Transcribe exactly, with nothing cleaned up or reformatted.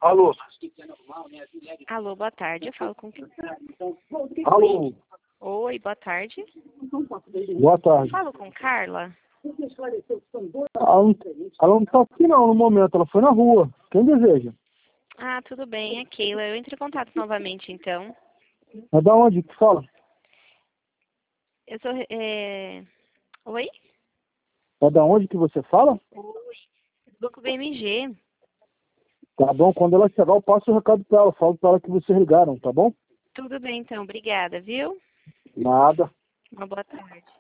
Alô? Alô, boa tarde. Eu falo com quem? Alô? Oi, boa tarde. Boa tarde. Eu falo com Carla. Ela não, ela não tá aqui não no momento, ela foi na rua. Quem deseja? Ah, tudo bem, é Keila. Eu entro em contato novamente, então. É da onde que fala? Eu sou... É... Oi? É da onde que você fala? Do B M G. Tá bom, quando ela chegar eu passo o recado pra ela, falo pra ela que vocês ligaram, tá bom? Tudo bem, então. Obrigada, viu? Nada. Uma boa tarde.